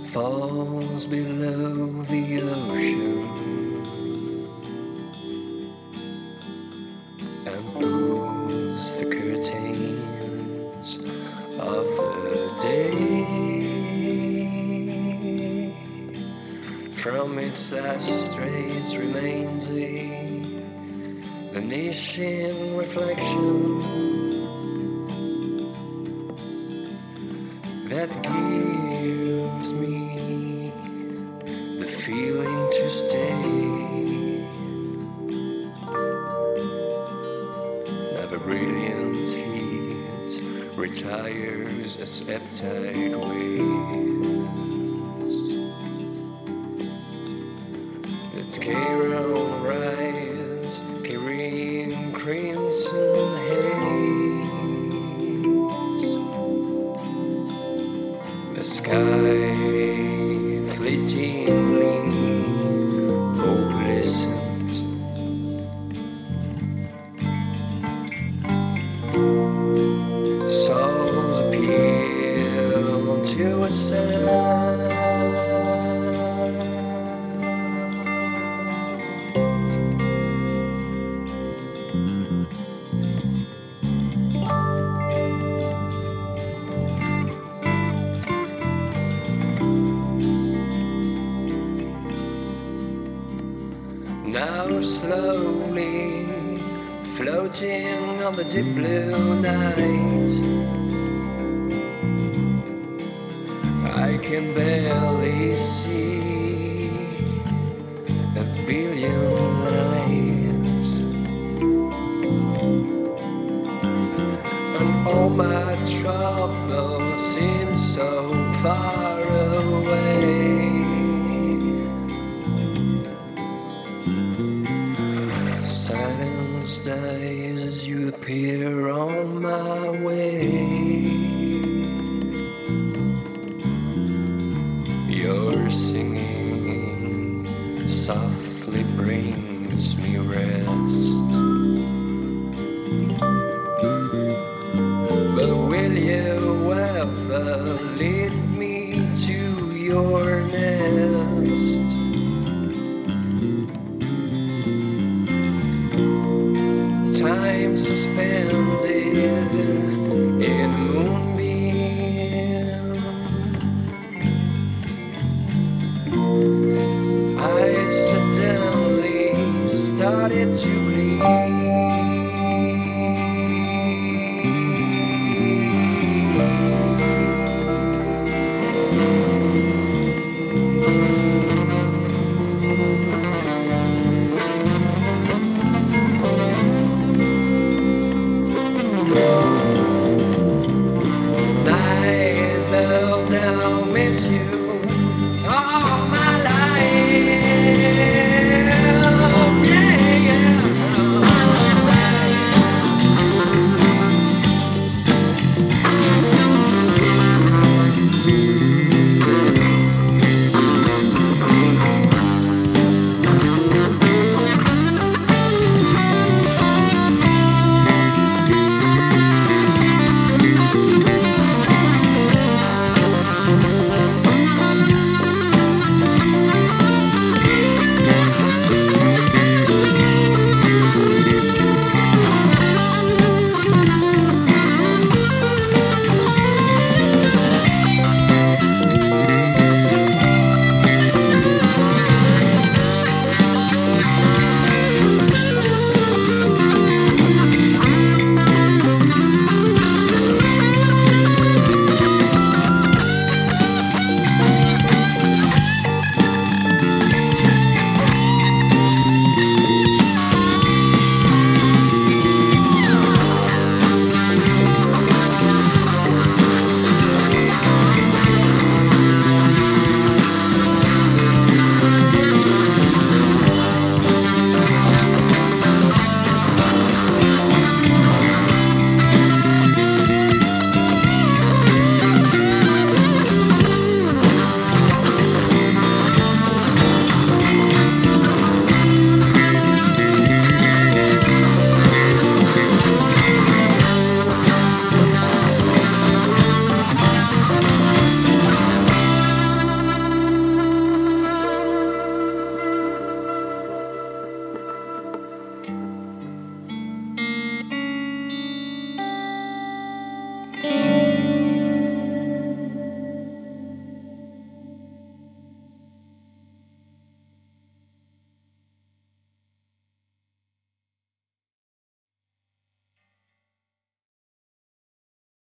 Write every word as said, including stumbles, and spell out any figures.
falls below the ocean and pulls the curtains of the day from its last trace remains a vanishing reflection that gives me the feeling to stay. Never brilliant heat retires as appetite waves. Its Cairo rise carrying crimson haze. The sky fleetingly opalescent. Souls appeal to ascend. Now slowly floating on the deep blue night, I can barely see a billion lights, and all my troubles seem so far away. Silence dies as you appear on my way. Your singing softly brings me rest. But will you ever lead me to your nest? Time suspended in a moonbeam, I suddenly started to